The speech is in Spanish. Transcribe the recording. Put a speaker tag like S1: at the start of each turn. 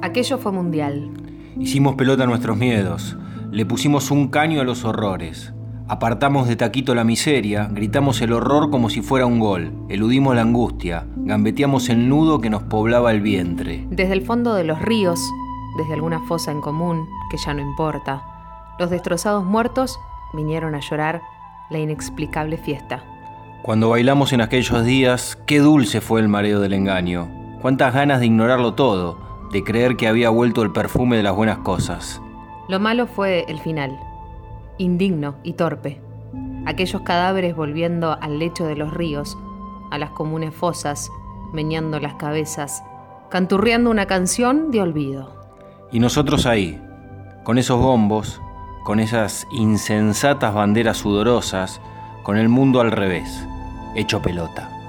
S1: Aquello fue mundial.
S2: Hicimos pelota a nuestros miedos, le pusimos un caño a los horrores. Apartamos de taquito la miseria, gritamos el horror como si fuera un gol, eludimos la angustia, gambeteamos el nudo que nos poblaba el vientre.
S1: Desde el fondo de los ríos, desde alguna fosa en común, que ya no importa, los destrozados muertos vinieron a llorar la inexplicable fiesta.
S2: Cuando bailamos en aquellos días, qué dulce fue el mareo del engaño. Cuántas ganas de ignorarlo todo, de creer que había vuelto el perfume de las buenas cosas.
S1: Lo malo fue el final, indigno y torpe. Aquellos cadáveres volviendo al lecho de los ríos, a las comunes fosas, meneando las cabezas, canturreando una canción de olvido.
S2: Y nosotros ahí, con esos bombos, con esas insensatas banderas sudorosas, con el mundo al revés, hecho pelota.